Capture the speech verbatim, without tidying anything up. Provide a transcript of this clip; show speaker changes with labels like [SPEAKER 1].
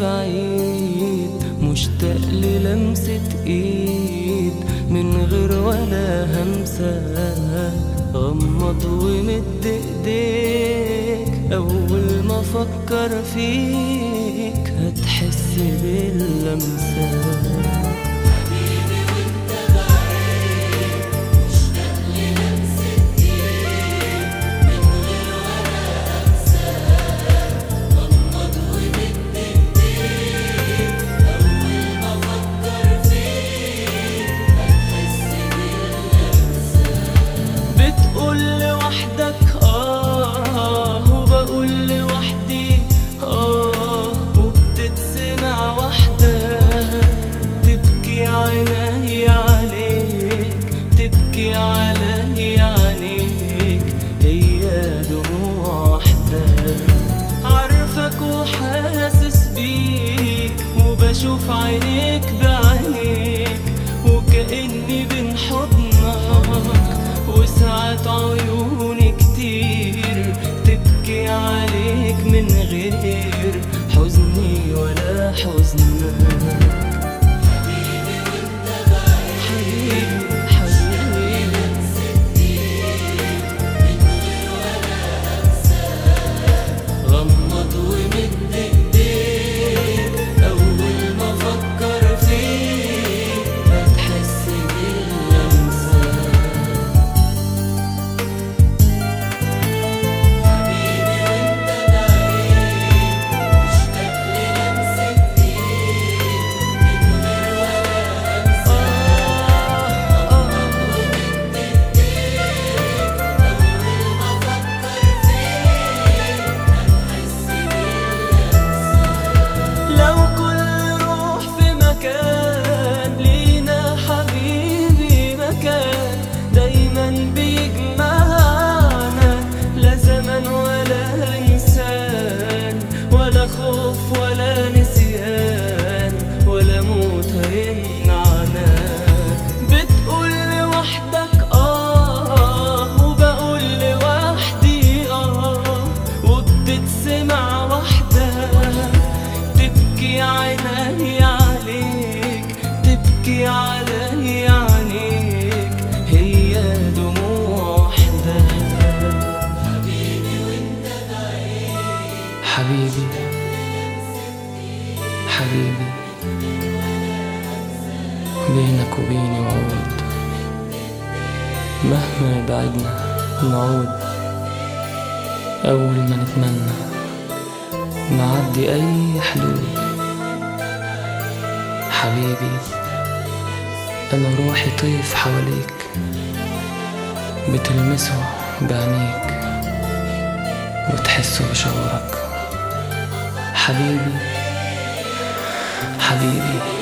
[SPEAKER 1] بعيد، مشتاق للمسة ايد من غير ولا همسة. غمض ومد ايديك، اول ما افكر فيك هتحس باللمسة. تبكي علي عينيك، هي دموع واحدة. عارفك وحاسس بيك، وبشوف عينيك بعينيك، وكأني بين حضنك. وساعات عيوني كتير تبكي عليك من غير حزني ولا حزنك. خوف ولا نسيان ولا موت هيمنعنا. بتقول لوحدك اه، وبقول لوحدي اه، وبتتسمع وحدها. تبكي عيني عليك، تبكي علي عينيك، هي دموع وحدها. حبيبي وانت بعيد، حبيبي حبيبي بينك وبيني وعود، مهما بعدنا نعود. أول ما نتمنى نعدي أي حدود. حبيبي أنا روحي طيف حواليك، بتلمسه بعينيك وتحسه بشعورك. حبيبي حبيبي